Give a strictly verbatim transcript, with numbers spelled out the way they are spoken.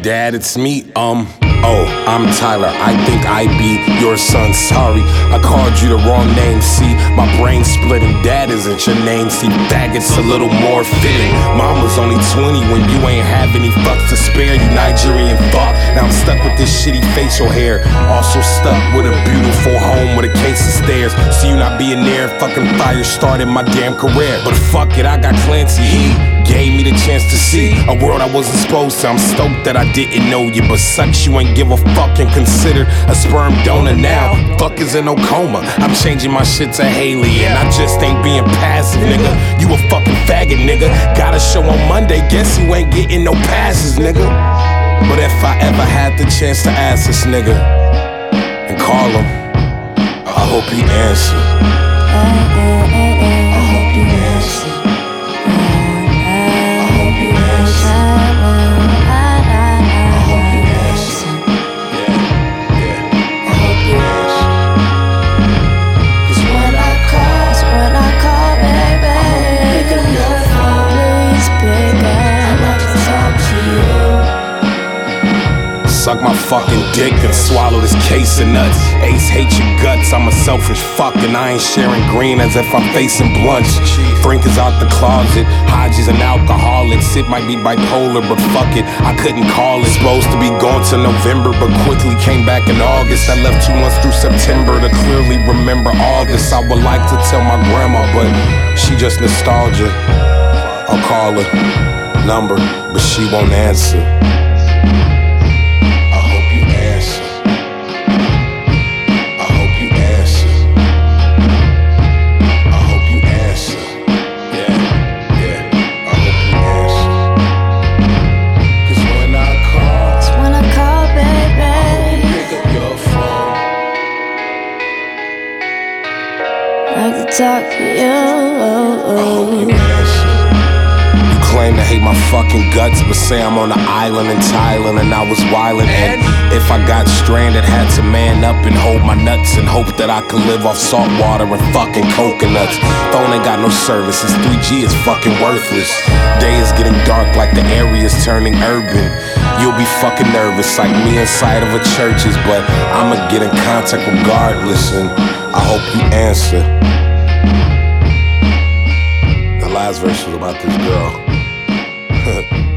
Dad, it's me, um oh, I'm Tyler, I think I be your son, sorry I called you the wrong name, see my brain splitting, Dad isn't your name, see faggot's a little more fitting. Mom was only twenty when you ain't have any fucks to spare, you Nigerian fuck. Now I'm stuck with this shitty facial hair, also stuck with a beautiful home with a case of stairs. See you not being there, fucking fire started my damn career. But fuck it, I got Clancy, he gave me the chance to see a world I wasn't supposed to. I'm stoked that I didn't know you, but sucks you ain't give a fuck and considered a sperm donor now. Fuck is in no coma, I'm changing my shit to Haley, and I just ain't being passive, nigga. You a fucking faggot, nigga. Got a show on Monday, guess you ain't getting no passes, nigga. But if I ever had the chance to ask this nigga and call him, I hope he answer. I hope he answer. Suck my fucking dick and swallow this case of nuts. Ace hate your guts, I'm a selfish fuck and I ain't sharing green as if I'm facing blunts. Frank is out the closet, Haji's an alcoholic. Sid might be bipolar, but fuck it, I couldn't call it. Supposed to be gone to November, but quickly came back in August. I left two months through September to clearly remember all this. I would like to tell my grandma, but she just nostalgia. I'll call her number, but she won't answer. Talk to you. You claim to hate my fucking guts, but say I'm on an island in Thailand and I was wildin'. And if I got stranded, had to man up and hold my nuts and hope that I could live off salt water and fucking coconuts. Phone ain't got no service, this three G is fucking worthless. Day is getting dark like the area's turning urban. You'll be fucking nervous like me inside of a church's, but I'ma get in contact regardless, and I hope you answer. The last verse was about this girl.